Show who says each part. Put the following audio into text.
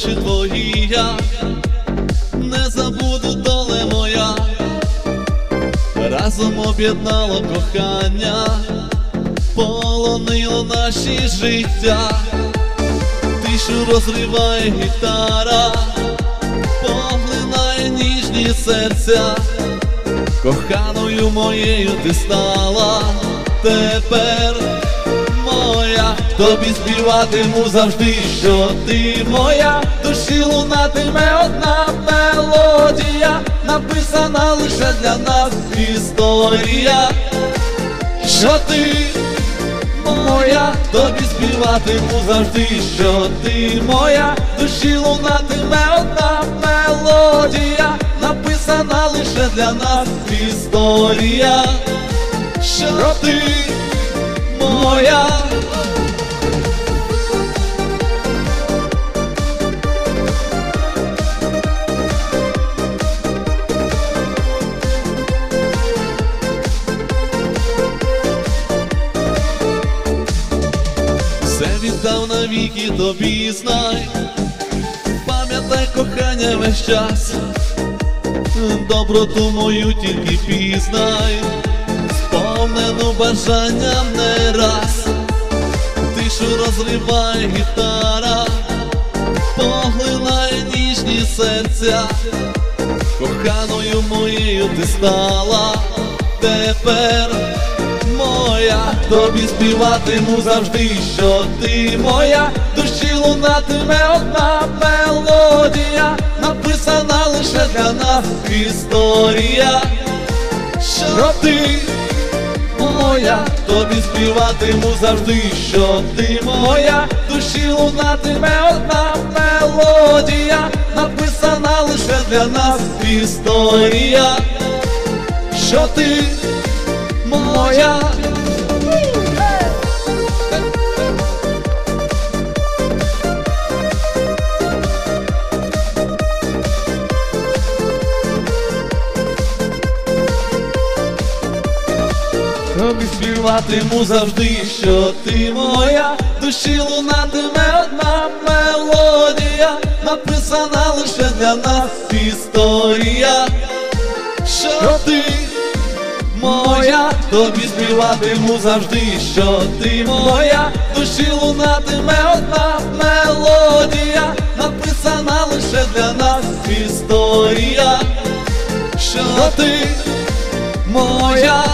Speaker 1: очі твої я не забуду, доле моя, разом об'єднало кохання, полонило наші життя. Тишу розриває гітара, поглинає ніжні серця. Коханою моєю ти стала тепер моя. Тобі співатиму завжди, що ти моя. Душі лунатиме одна мелодія, написана лише для нас історія, що ти моя. Тобі співатиму завжди, що ти моя. Душі лунатиме одна мелодія, написана лише для нас історія, що ти моя. Все віддав навіки тобі, знай, пам'ятай кохання весь час, доброту мою тільки пізнай, сповнену бажанням не раз. Тишу розриває гітара, поглинає ніжні серця. Коханою моєю ти стала тепер моя. Тобі співатиму завжди, що ти моя. Душі лунатиме одна мелодія, написана лише для нас історія, що ти моя. Тобі співатиму завжди, що ти моя. Душі лунатиме одна мелодія, написана лише для нас історія, що ти моя. Тобі співатиму завжди, що ти моя. Душі лунатиме одна мелодія, написана лише для нас історія, що ти моя. Тобі співатиму завжди, що ти моя. Душі лунатиме одна мелодія, написана лише для нас історія, що ти моя.